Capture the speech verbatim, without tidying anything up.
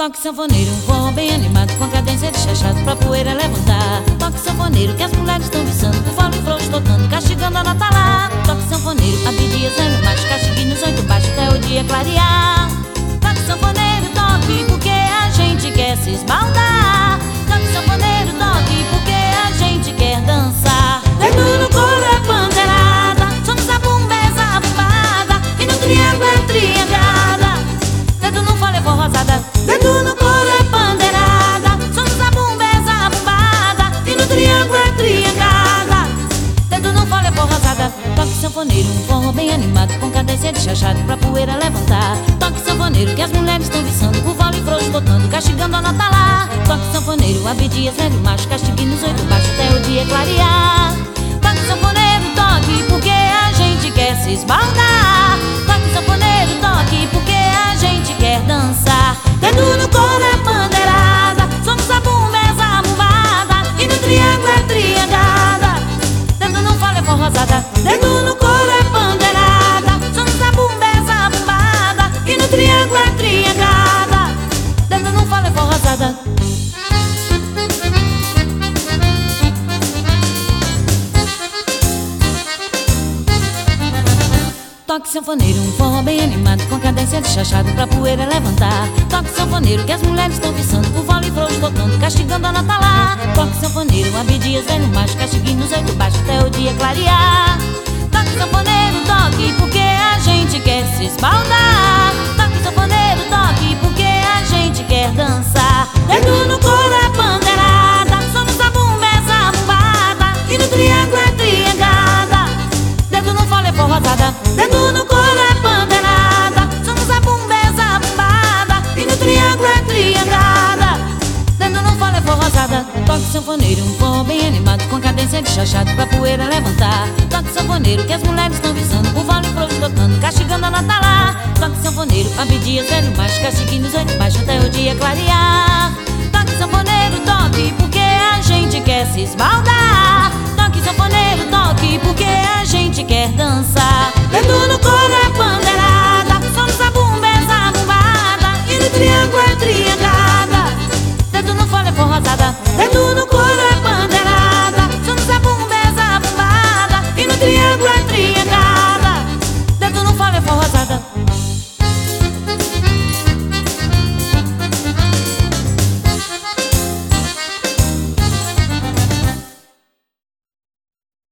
Toque sanfoneiro, um forró bem animado, com cadência de chachado pra poeira levantar. Toque sanfoneiro, que as mulheres estão viçando, com fole frouxo tocando, castigando a nota lá. Toque sanfoneiro, Abdias velho macho, castigue nos oito baixos até o dia clarear. Toque sanfoneiro, toque, porque a gente quer se esbaldar. Toque sanfoneiro, toque, porque a gente quer dançar. Dedo no couro é pandeirada, só no zabumba é zabumba, e no triângulo é triangada. Dedo no fole é forrosada, dedo no couro é pandeirada, só no zabumba é zabumba, e no triângulo é triangada. Dedo no fole é forrosada. Toque sanfoneiro, um forró bem animado, com cadência de chachado pra poeira levantar. Toque sanfoneiro, que as mulheres estão viçando, com fole frouxo tocando, castigando a nota lá. Toque sanfoneiro, Abdias velho macho, castigue nos oito baixos até o dia clarear. Toque sanfoneiro, toque, porque a gente quer se esbaldar. Toque sanfoneiro, toque, porque a gente quer dançar. Dedo no couro é pandeirada, só no zabumba é zabumbada, e no triângulo é triangada. Dedo no fole é forrosada, dedo no couro é pandeirada, só no zabumba é zabumbada, e no triângulo é triangada. Dedo no fole é forrosada. Toque sanfoneiro, um forró bem animado, com cadência de chachado pra poeira levantar. Toque sanfoneiro, que as mulheres estão viçando, com fole frouxo tocando, castigando a nota lá. Toque sanfoneiro, Abdias velho macho, castigue nos oito baixos até o dia clarear. Toque sanfoneiro, toque, porque a gente quer se esbaldar. Toque sanfoneiro, toque, porque a gente quer dançar. Dedo no couro é pandeirada, só no zabumba é zabumbada, e no triângulo é triangada. Dedo no fole é forrosada, dedo no couro é pandeirada, só no zabumba é zabumbada, e no triângulo é triangada. Dedo no fole é forrosada. Toque sanfoneiro, um forró bem animado, com cadência de chachado pra poeira levantar. Toque sanfoneiro, que as mulheres estão visando, com fole frouxo tocando, castigando a nota lá. Toque sanfoneiro, Abdias velho macho, castigue nos oito baixos até o dia clarear. Toque sanfoneiro, toque, porque a gente quer se esbaldar.